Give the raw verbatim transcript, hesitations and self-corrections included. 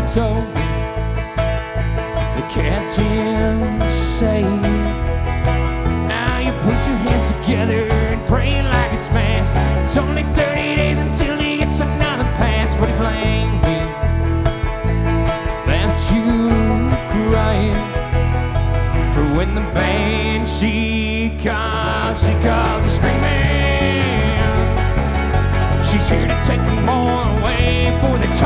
told me the captain say, now you put your hands together and pray like it's mass. It's only thirty days until he gets another pass. But he blamed me, left you crying for when the band she called, she called the